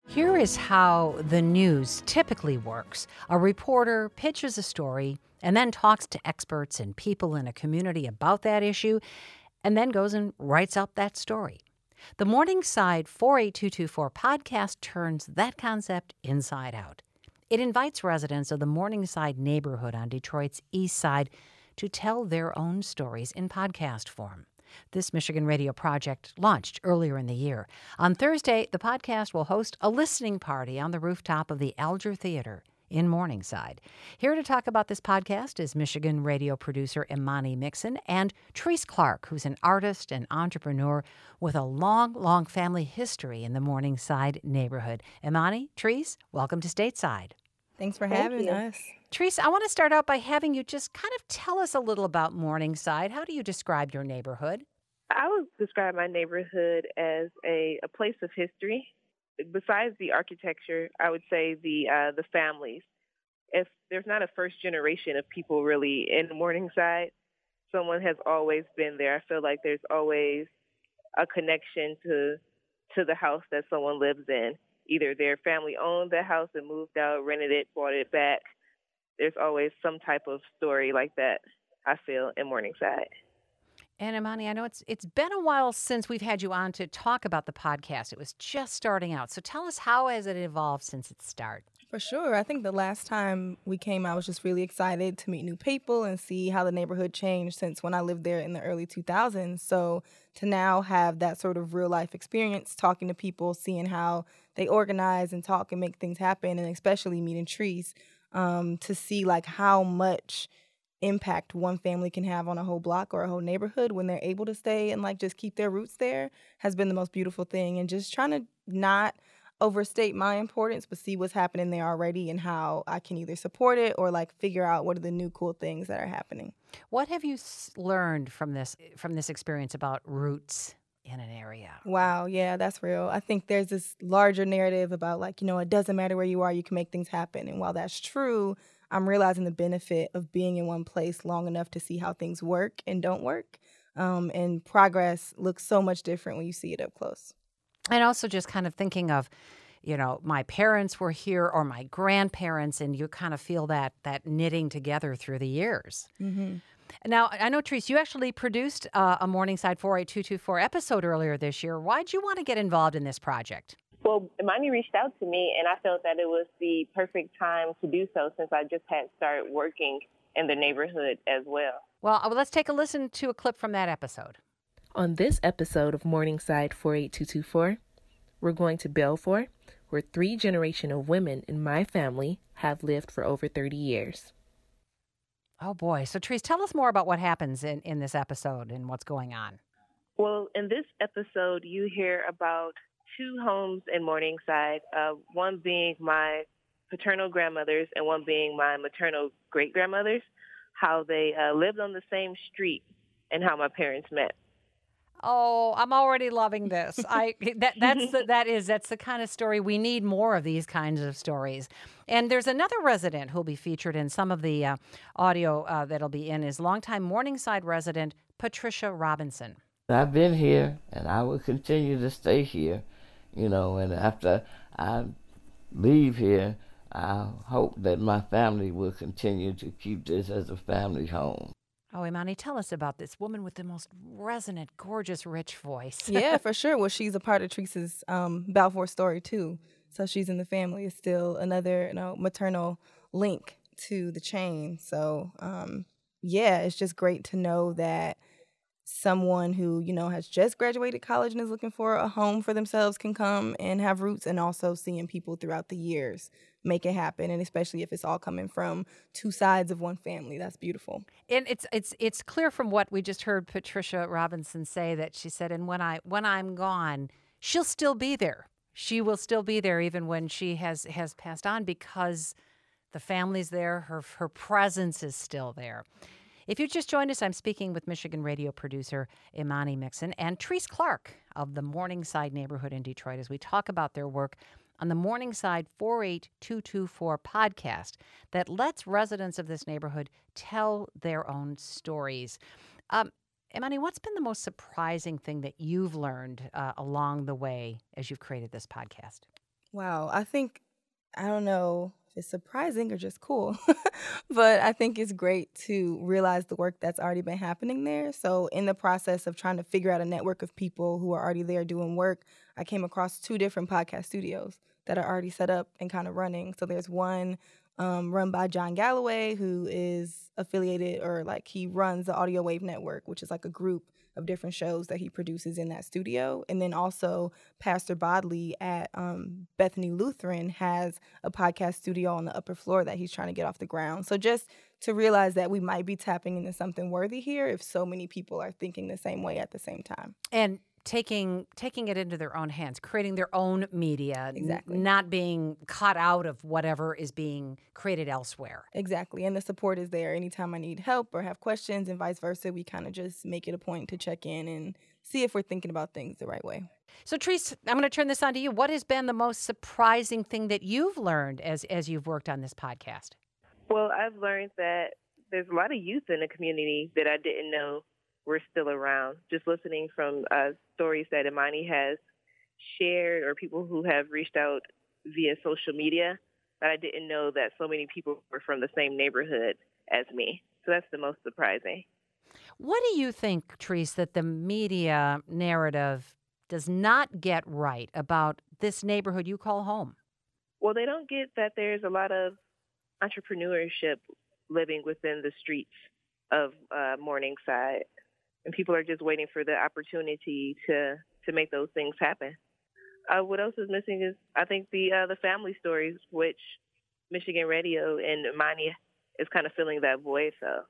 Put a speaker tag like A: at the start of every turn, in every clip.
A: Here is how the news typically works. A reporter pitches a story and then talks to experts and people in a community about that issue and then goes and writes up that story. The Morningside 48224 podcast turns that concept inside out. It invites residents of the Morningside neighborhood on Detroit's east side to tell their own stories in podcast form. This Michigan Radio project launched earlier in the year. On Thursday, the podcast will host a listening party on the rooftop of the Alger Theater in Morningside. Here to talk about this podcast is Michigan Radio producer Imani Mixon and Treese Clark, who's an artist and entrepreneur with a long family history in the Morningside neighborhood. Imani, Treese, welcome to Stateside.
B: Thanks for having us.
A: Treese, I want to start out by having you just kind of tell us a little about Morningside. How do you describe your neighborhood?
C: I would describe my neighborhood as a place of history. Besides the architecture, I would say the families. If there's not a first generation of people really in Morningside, someone has always been there. I feel like there's always a connection to the house that someone lives in. Either their family owned the house and moved out, rented it, bought it back. There's always some type of story like that, I feel, in Morningside.
A: And Imani, I know it's been a while since we've had you on to talk about the podcast. It was just starting out. So tell us, how has it evolved since its start?
B: For sure. I think the last time we came, I was just really excited to meet new people and see how the neighborhood changed since when I lived there in the early 2000s. So to now have that sort of real life experience, talking to people, seeing how they organize and talk and make things happen, and especially meeting Treese, to see like how much impact one family can have on a whole block or a whole neighborhood when they're able to stay and like just keep their roots there has been the most beautiful thing. And just trying to not overstate my importance, but see what's happening there already and how I can either support it or like figure out what are the new cool things that are happening.
A: What have you learned from this experience about roots in an area?
B: Wow, yeah, that's real. I think there's this larger narrative about like, it doesn't matter where you are, you can make things happen. And while that's true, I'm realizing the benefit of being in one place long enough to see how things work and don't work. And progress looks so much different when you see it up close.
A: And also just kind of thinking of, my parents were here or my grandparents, and you kind of feel that knitting together through the years.
B: Mm-hmm.
A: Now, I know, Treese, you actually produced a Morningside 48224 episode earlier this year. Why'd you want to get involved in this project?
C: Well, Imani reached out to me, and I felt that it was the perfect time to do so since I just had started working in the neighborhood as well.
A: Well, let's take a listen to a clip from that episode.
D: On this episode of Morningside 48224, we're going to Belfour, where 3 generations of women in my family have lived for over 30 years.
A: Oh, boy. So, Treese, tell us more about what happens in this episode and what's going on.
C: Well, in this episode, you hear about 2 homes in Morningside, one being my paternal grandmother's and one being my maternal great-grandmother's, how they lived on the same street and how my parents met.
A: Oh, I'm already loving this. That's the kind of story we need more of, these kinds of stories. And there's another resident who'll be featured in some of the audio that'll be in, is longtime Morningside resident Patricia Robinson.
E: I've been here and I will continue to stay here, and after I leave here, I hope that my family will continue to keep this as a family home.
A: Oh, Imani, tell us about this woman with the most resonant, gorgeous, rich voice.
B: Yeah, for sure. Well, she's a part of Treese's Balfour story, too. So she's in the family. It's still another maternal link to the chain. So, it's just great to know that someone who, has just graduated college and is looking for a home for themselves can come and have roots, and also seeing people throughout the years make it happen, and especially if it's all coming from 2 sides of one family. That's beautiful.
A: And it's clear from what we just heard Patricia Robinson say that she said, and when I'm gone, she'll still be there. She will still be there even when she has passed on, because the family's there, her presence is still there. If you just joined us, I'm speaking with Michigan Radio producer Imani Mixon and Treese Clark of the Morningside neighborhood in Detroit as we talk about their work on the Morningside 48224 podcast that lets residents of this neighborhood tell their own stories. Imani, what's been the most surprising thing that you've learned along the way as you've created this podcast?
B: Wow, I don't know if it's surprising or just cool, but I think it's great to realize the work that's already been happening there. So, in the process of trying to figure out a network of people who are already there doing work, I came across two different podcast studios that are already set up and kind of running. So, there's one run by John Galloway, who is affiliated or like he runs the Audio Wave Network, which is like a group of different shows that he produces in that studio. And then also Pastor Bodley at Bethany Lutheran has a podcast studio on the upper floor that he's trying to get off the ground. So just to realize that we might be tapping into something worthy here if so many people are thinking the same way at the same time.
A: And taking it into their own hands, creating their own media,
B: Exactly.
A: Not being caught out of whatever is being created elsewhere.
B: Exactly. And the support is there. Anytime I need help or have questions and vice versa, we kind of just make it a point to check in and see if we're thinking about things the right way.
A: So, Therese, I'm going to turn this on to you. What has been the most surprising thing that you've learned as you've worked on this podcast?
C: Well, I've learned that there's a lot of youth in the community that I didn't know were still around. Just listening from stories that Imani has shared or people who have reached out via social media, that I didn't know that so many people were from the same neighborhood as me. So that's the most surprising.
A: What do you think, Therese, that the media narrative does not get right about this neighborhood you call home?
C: Well, they don't get that there's a lot of entrepreneurship living within the streets of Morningside, and people are just waiting for the opportunity to make those things happen. What else is missing is, I think, the family stories, which Michigan Radio and Imani is kind of filling that void. So.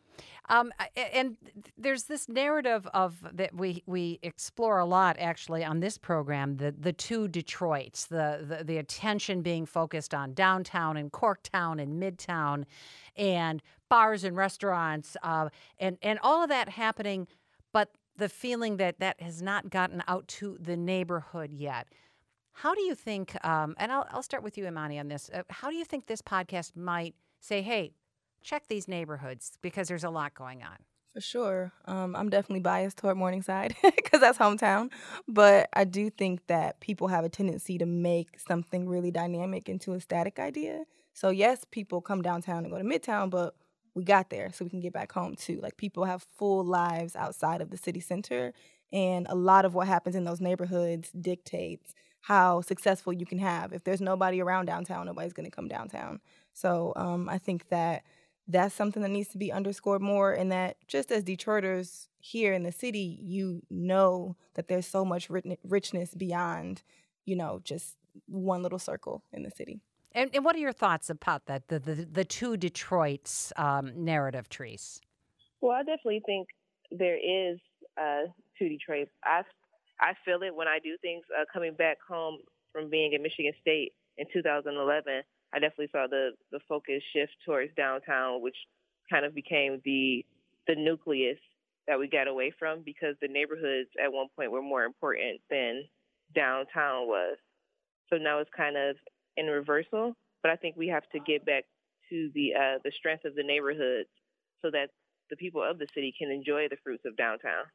A: And there's this narrative of that we explore a lot actually on this program, the two Detroits, the attention being focused on downtown and Corktown and Midtown, and bars and restaurants, and all of that happening, but the feeling that has not gotten out to the neighborhood yet. How do you think? And I'll start with you, Imani, on this. How do you think this podcast might say, hey, check these neighborhoods because there's a lot going on?
B: For sure. I'm definitely biased toward Morningside because that's hometown. But I do think that people have a tendency to make something really dynamic into a static idea. So, yes, people come downtown and go to Midtown, but we got there so we can get back home, too. Like, people have full lives outside of the city center. And a lot of what happens in those neighborhoods dictates how successful you can have. If there's nobody around downtown, nobody's going to come downtown. So I think that that's something that needs to be underscored more, and that just as Detroiters here in the city, you know that there's so much richness beyond, just one little circle in the city.
A: And what are your thoughts about that, the two Detroits narrative, Therese?
C: Well, I definitely think there is two Detroits. I feel it when I do things. Coming back home from being at Michigan State in 2011, I definitely saw the focus shift towards downtown, which kind of became the nucleus that we got away from, because the neighborhoods at one point were more important than downtown was. So now it's kind of in reversal, but I think we have to get back to the strength of the neighborhoods so that the people of the city can enjoy the fruits of downtown.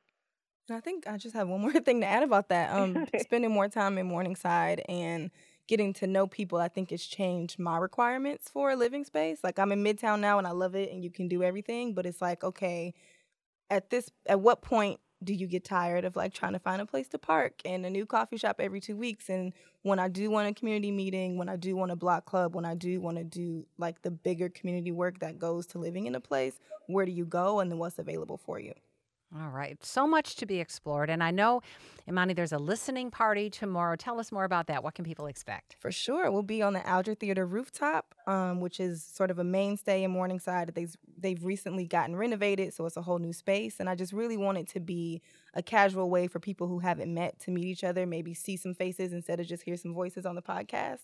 B: I think I just have one more thing to add about that. Spending more time in Morningside and getting to know people, I think it's changed my requirements for a living space. Like, I'm in Midtown now and I love it and you can do everything, but it's like, okay, at what point do you get tired of like trying to find a place to park and a new coffee shop every 2 weeks? And when I do want a community meeting, when I do want a block club, when I do want to do like the bigger community work that goes to living in a place, where do you go and then what's available for you?
A: All right. So much to be explored. And I know, Imani, there's a listening party tomorrow. Tell us more about that. What can people expect?
B: For sure. We'll be on the Alger Theater rooftop, which is sort of a mainstay in Morningside. They've recently gotten renovated, so it's a whole new space. And I just really want it to be a casual way for people who haven't met to meet each other, maybe see some faces instead of just hear some voices on the podcast,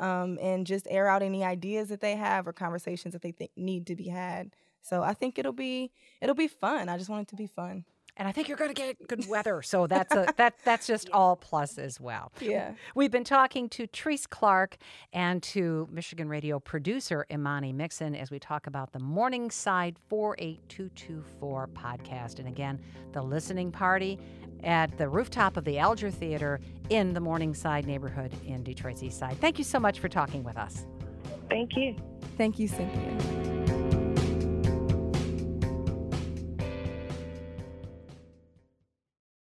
B: and just air out any ideas that they have or conversations that they think need to be had. So I think it'll be fun. I just want it to be fun.
A: And I think you're going to get good weather. So that's just all plus as well.
B: Yeah.
A: We've been talking to Treese Clark and to Michigan Radio producer Imani Mixon as we talk about the Morningside 48224 podcast. And again, the listening party at the rooftop of the Alger Theater in the Morningside neighborhood in Detroit's East Side. Thank you so much for talking with us.
C: Thank you.
B: Thank you, Cynthia.